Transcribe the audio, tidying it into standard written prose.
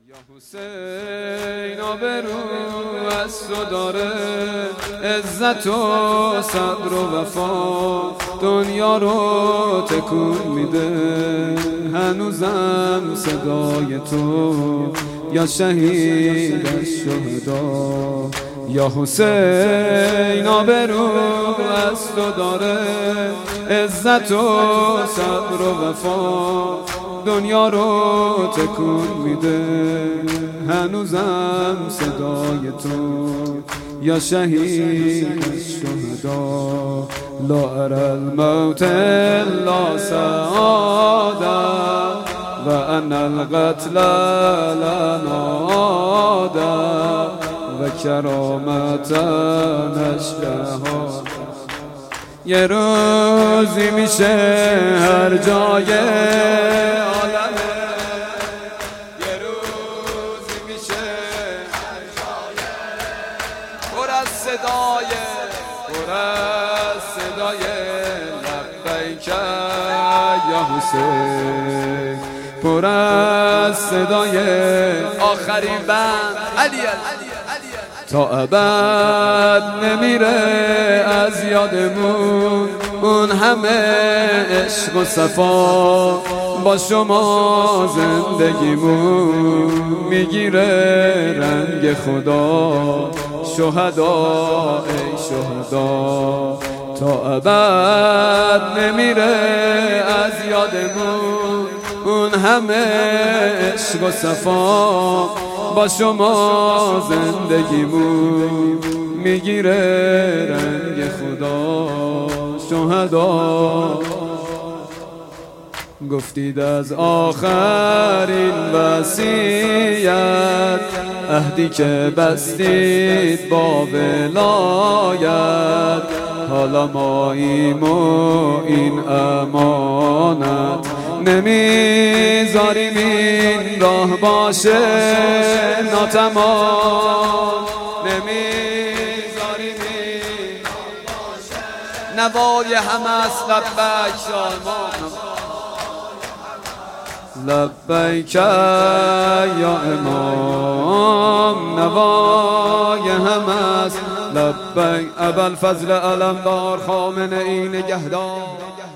یا حسین آبرو از تو داره، عزت و صبر و وفا دنیا رو تکون میده. هنوزم صدای تو یا شهید از شهدا. یا حسین آبرو از تو داره، عزت و صبر و وفا دنیا رو تکون میده. هنوزم صدای تو یا شهید الشهدا. لا ارى الموت الا سعادا و انا القتل لنادا و کرامتا نشبها. یه روزی میشه هر جای عالمه، یه روزی میشه هر جای پر از صدای لبیک یا حسین، پر از صدای آخرین بند علی تا ابد نمیره از یادمون اون همه عشق و صفا. با شما زندگیمون میگیره رنگ خدا. شهدا ای شهدا تا ابد نمیره از یادمون اون همه عشق و صفا. با شما زندگیمون میگیره رنگ خدا. شهدا گفتید از آخرین وصیت، عهدی که بستید با ولایت. حالا ماییم و این امانت نمیذاریم این راه باشه ناتمام. نمیذاریم این راه باشه. نوای همه است لبیک لبیک یا امام. نوای همه است لبیک. ابوالفضل علمدار خامنه‌ای نگهدار.